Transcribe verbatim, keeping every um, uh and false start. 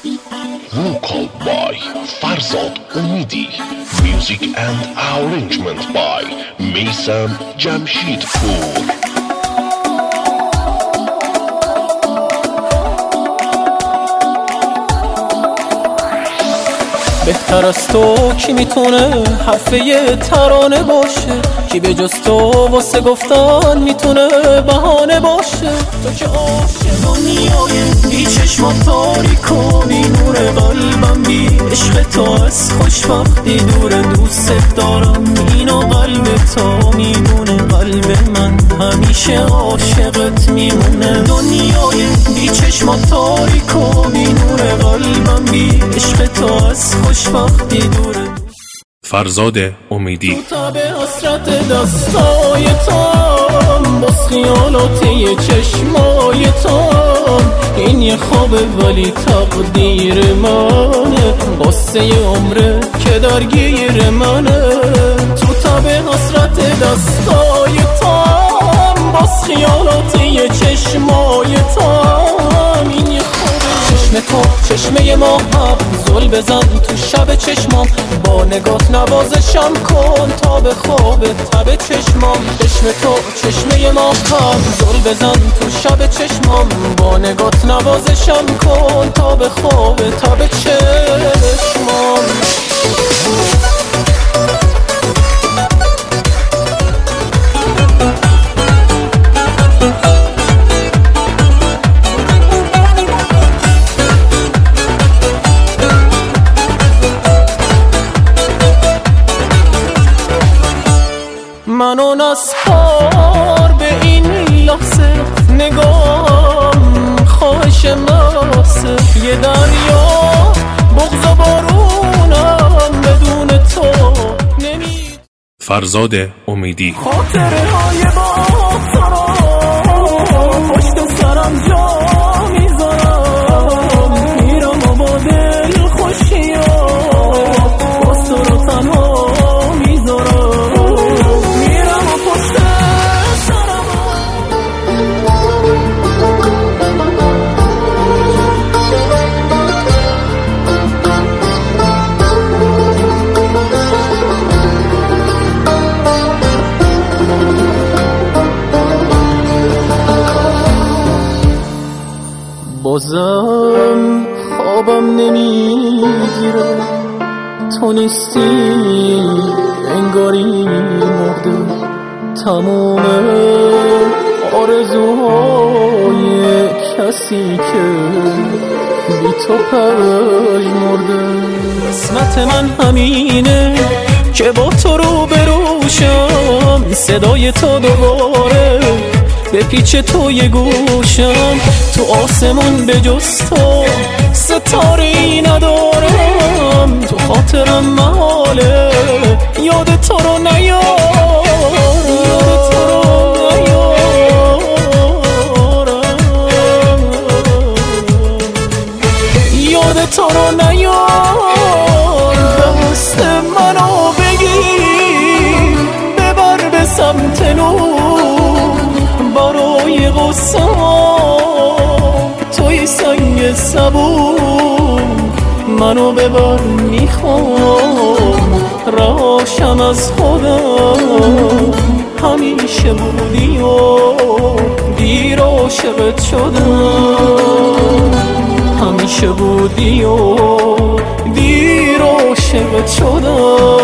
Vocal by Farzad Umidi. Music and arrangement by Misam Jamshidpur. بهتر از تو کی میتونه حرف یه ترانه باشه؟ کی به جز تو واسه گفتن میتونه بهانه باشه؟ تو که عاشق دنیای بی چشمات تاریک و بی نور قلبم، بی عشق تو از خوشبختی دوره. دوست دارم اینو قلب تو میدونه، قلب من همیشه عاشقت میمونه. دنیای بی چشمات تاریک و بی نور قلبم، بی عشق تو از خوشبختی دوره. فرزاد امیدی. تو تا به حسرت دستای تو، باز خیالات یه چشمای تو. این یه خوابه ولی تقدیر منه، قصه یه عمره که درگیر منه. تو تا به حسرت دستای تو، باز خیالات یه چشمای تو. این یه چشم تو چشمه ما هم زل بزن تو شب چشمام، با نگات نوازشم کن تا به خواب تب چشمام. چشم تو چشمه ما هم زل بزن تو شب چشمام، با نگات نوازشم کن تا به خواب تب چشمام. منو نسپار به این لحظه، نگام خواهش ماسه. یه دریا بغض و بارونم بدون تو نمی. فرزاد امیدی. خاطره های با سرام پشت سرم جا میذارم، میرم و با دل خوشی ها با سر و تنها میذارم. بازم خوابم نمیگیره، تو نیستی انگاری مرده. تموم آرزوهای کسی که بی تو پژمرده. قسمت من همینه که با تو رو بروشم، صدای تو دوباره به پیچ تو یه گوشم. تو آسمون به جز تو ستاره‌ای ندارم، تو خاطرم محاله یاد تو رو نیارم. یاد تو رو نیارم، یاد تو رو نیارم. دست منو بگیر ببر به سمت نور، برای غصه توی سنگ صبور. منو ببر میخوام راشم از خودم، همیشه بودی و دیر عاشقت شدم. همیشه بودی و دیر عاشقت شدم.